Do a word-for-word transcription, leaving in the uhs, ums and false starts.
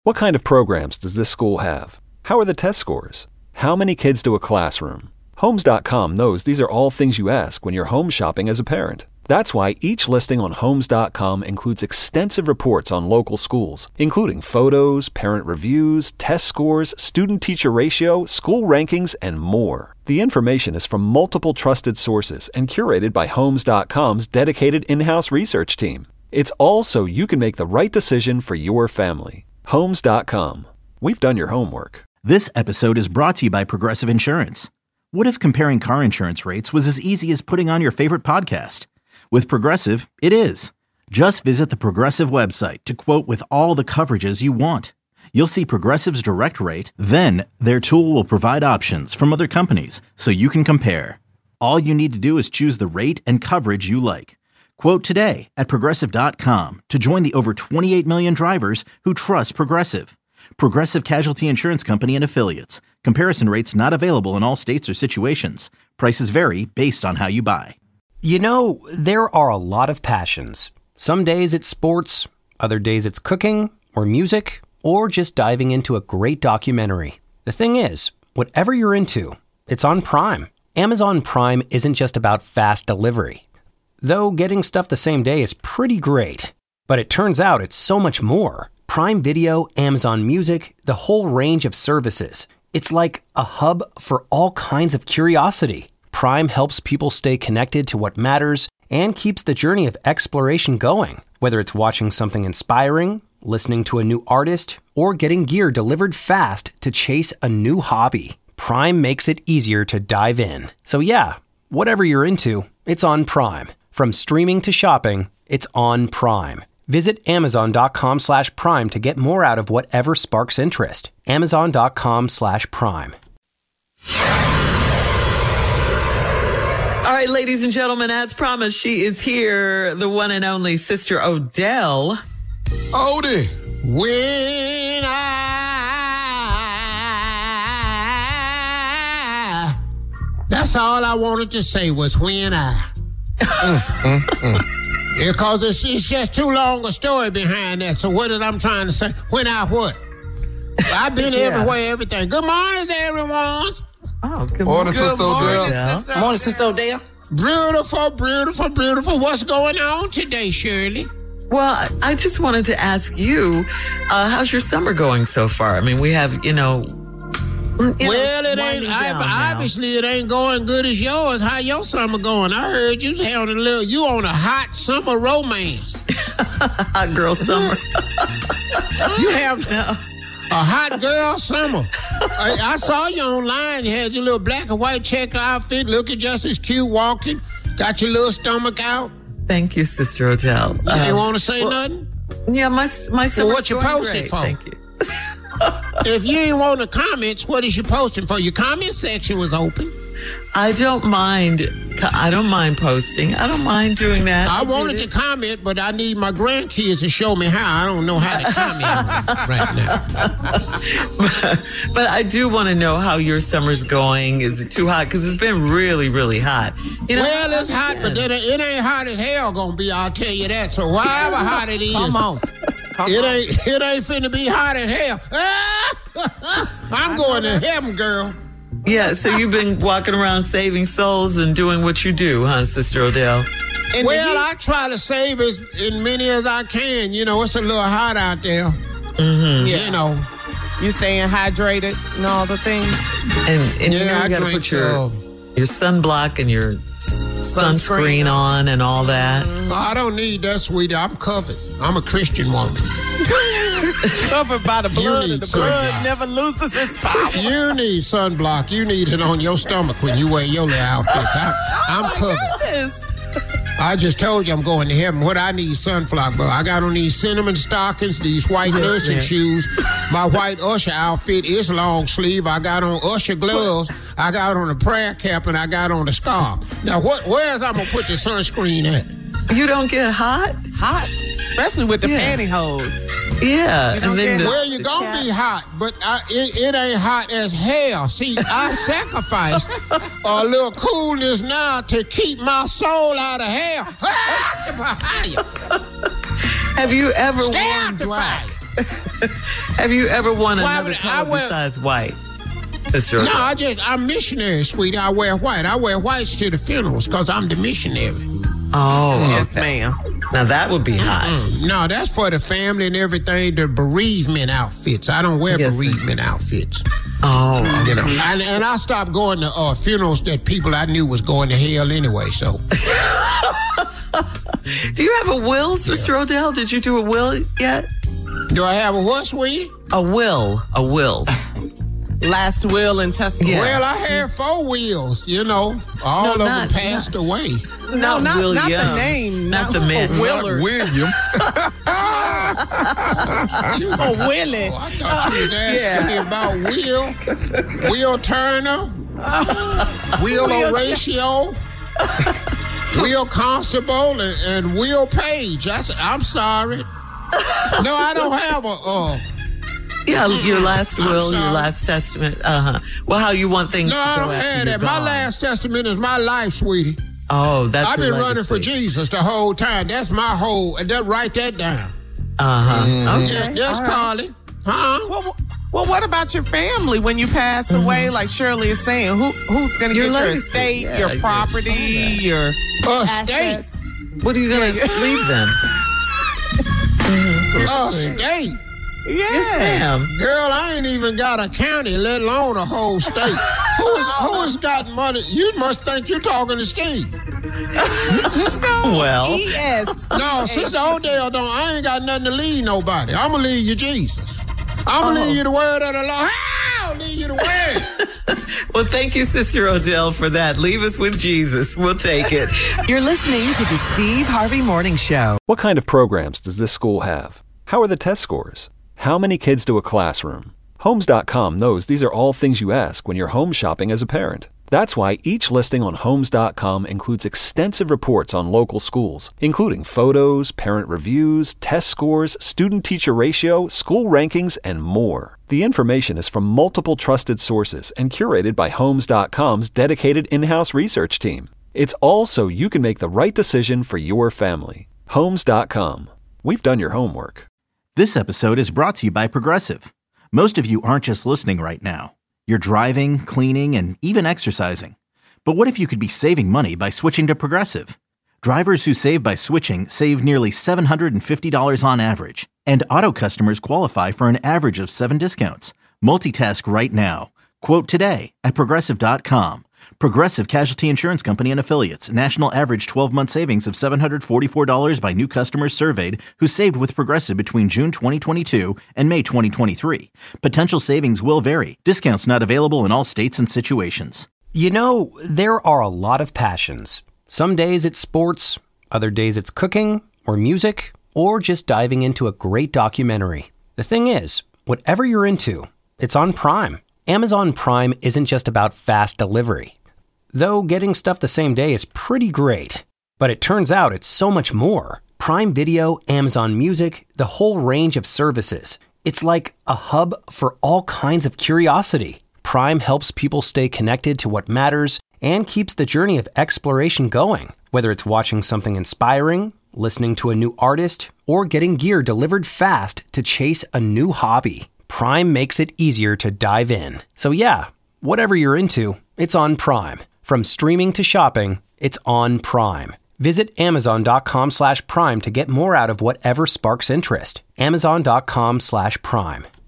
What kind of programs does this school have? How are the test scores? How many kids do a classroom? Homes dot com knows these are all things you ask when you're home shopping as a parent. That's why each listing on Homes dot com includes extensive reports on local schools, including photos, parent reviews, test scores, student-teacher ratio, school rankings, and more. The information is from multiple trusted sources and curated by Homes dot com's dedicated in-house research team. It's all so you can make the right decision for your family. Homes dot com. We've done your homework. This episode is brought to you by Progressive Insurance. What if comparing car insurance rates was as easy as putting on your favorite podcast? With Progressive, it is. Just visit the Progressive website to quote with all the coverages you want. You'll see Progressive's direct rate, then their tool will provide options from other companies so you can compare. All you need to do is choose the rate and coverage you like. Quote today at Progressive dot com to join the over twenty-eight million drivers who trust Progressive. Progressive Casualty Insurance Company and Affiliates. Comparison rates not available in all states or situations. Prices vary based on how you buy. You know, there are a lot of passions. Some days it's sports, other days it's cooking or music, or just diving into a great documentary. The thing is, whatever you're into, it's on Prime. Amazon Prime isn't just about fast delivery. Though getting stuff the same day is pretty great. But it turns out it's so much more. Prime Video, Amazon Music, the whole range of services. It's like a hub for all kinds of curiosity. Prime helps people stay connected to what matters and keeps the journey of exploration going. Whether it's watching something inspiring, listening to a new artist, or getting gear delivered fast to chase a new hobby, Prime makes it easier to dive in. So yeah, whatever you're into, it's on Prime. From streaming to shopping, it's on Prime. Visit Amazon.com slash Prime to get more out of whatever sparks interest. Amazon.com slash Prime. All right, ladies and gentlemen, as promised, she is here, the one and only Sister Odell. Odie, when I... That's all I wanted to say was when I... mm, mm, mm. Because it's, it's just too long a story behind that. So what is I'm trying to say? When I what? I've been yeah. everywhere, everything. Good morning, everyone. Oh, good morning, good Sister morning, Odell. Sister Morning, Sister Odell. Beautiful, beautiful, beautiful. What's going on today, Shirley? Well, I just wanted to ask you, uh, how's your summer going so far? I mean, we have, you know... You well, know, it ain't. I, obviously, it ain't going good as yours. How your summer going? I heard you having a little. You on a hot summer romance. Hot girl summer. You have no. a hot girl summer. I, I saw you online. You had your little black and white check outfit, looking just as cute, walking. Got your little stomach out. Thank you, Sister Odell. You uh, ain't want to say well, nothing? Yeah, my my summer's well, what you going posting great. for? Thank you. If you ain't want the comments, what is you posting for? Your comment section was open. I don't mind. I don't mind posting. I don't mind doing that. I, I wanted to comment, but I need my grandkids to show me how. I don't know how to comment right now. but, but I do want to know how your summer's going. Is it too hot? Because it's been really, really hot. You know, well, it's hot, but then it ain't hot as hell gonna be. I'll tell you that. So however hot it is, come on. Come it on. ain't. It ain't finna be hot as hell. I'm going to heaven, girl. Yeah, so you've been walking around saving souls and doing what you do, huh, Sister Odell? And well, I try to save as, as many as I can. You know, it's a little hot out there. Mm-hmm. Yeah. You know. You staying hydrated and all the things? And, and yeah, you know, you I gotta drink put your, so. your sunblock and your sunscreen, sunscreen on and all that. I don't need that, sweetie. I'm covered. I'm a Christian woman. Covered by the blood, and the sunblock. blood never loses its power. You need sunblock. You need it on your stomach when you wear your little outfits. I, I'm oh covered. Goodness. I just told you I'm going to heaven. What I need sunblock, bro. I got on these cinnamon stockings, these white nursing yeah. shoes. My white usher outfit is long sleeve. I got on usher gloves. I got on a prayer cap, and I got on a scarf. Now, what? Where's I gonna put the sunscreen at? You don't get hot? Hot, especially with the yeah. pantyhose. Yeah. And then the, well, you're going to be hot, but I, it, it ain't hot as hell. See, I sacrificed a little coolness now to keep my soul out of hell. Have you ever Stay worn out the black? fire. Have you ever worn Well, another I color wear- besides white? Mister No, I just, I'm missionary, sweetie. I wear white. I wear whites to the funerals because I'm the missionary. Oh, Yes, okay. ma'am. Now that would be hot. Mm, no, that's for the family and everything, the bereavement outfits. I don't wear Yes, bereavement outfits. Oh, You know, and, and I stopped going to uh, funerals that people I knew was going to hell anyway, so. do you have a will, Sister Odell? Did you do a will yet? Do I have a what, sweetie? A will, a will. Last will and testament. Well, I had four wheels, you know. All No, of them not- passed away. No, not, William. not the name. Not Not, the man. Willard. William. Oh, Willie. Oh, I thought you was asking me about Will. Will Turner. Will Horatio. Will Constable and, and Will Page. I said, I'm sorry. No, I don't have a... Uh, Yeah, your last I'm will, your sorry. last testament. Uh huh. Well, how you want things no, to I go don't after have you're that. My gone. last testament is my life, sweetie. Oh, that's I've your been running for legacy. Jesus the whole time. That's my whole... And that, write that down. Uh huh. Yeah, Okay. that's all right. Carly. Huh? Well, well, what about your family when you pass away? Like Shirley is saying, who who's going to Your get your legacy. estate, Yeah, your yeah. property, your A state. assets? What are you gonna leave them? A state. Yes, ma'am. Girl, I ain't even got a county, let alone a whole state. who is who has got money? You must think you're talking to Steve. Well, E S. No, Sister Odell don't. I ain't got nothing to leave nobody. I'm gonna leave you Jesus. I'm gonna leave you the word of the Lord. I'll leave you the word. well, thank you, Sister Odell, for that. Leave us with Jesus. We'll take it. You're listening to the Steve Harvey Morning Show. What kind of programs does this school have? How are the test scores? How many kids do a classroom? Homes dot com knows these are all things you ask when you're home shopping as a parent. That's why each listing on Homes dot com includes extensive reports on local schools, including photos, parent reviews, test scores, student-teacher ratio, school rankings, and more. The information is from multiple trusted sources and curated by Homes dot com's dedicated in-house research team. It's all so you can make the right decision for your family. Homes dot com. We've done your homework. This episode is brought to you by Progressive. Most of you aren't just listening right now. You're driving, cleaning, and even exercising. But what if you could be saving money by switching to Progressive? Drivers who save by switching save nearly seven hundred fifty dollars on average. And auto customers qualify for an average of seven discounts. Multitask right now. Quote today at Progressive dot com. Progressive Casualty Insurance Company and Affiliates. National average twelve-month savings of seven hundred forty-four dollars by new customers surveyed who saved with Progressive between June twenty twenty-two and May twenty twenty-three. Potential savings will vary. Discounts not available in all states and situations. You know, there are a lot of passions. Some days it's sports, other days it's cooking or music, or just diving into a great documentary. The thing is, whatever you're into, it's on Prime. Amazon Prime isn't just about fast delivery. Though getting stuff the same day is pretty great. But it turns out it's so much more. Prime Video, Amazon Music, the whole range of services. It's like a hub for all kinds of curiosity. Prime helps people stay connected to what matters and keeps the journey of exploration going. Whether it's watching something inspiring, listening to a new artist, or getting gear delivered fast to chase a new hobby, Prime makes it easier to dive in. So yeah, whatever you're into, it's on Prime. From streaming to shopping, it's on Prime. Visit Amazon.com slash Prime to get more out of whatever sparks interest. Amazon.com slash Prime.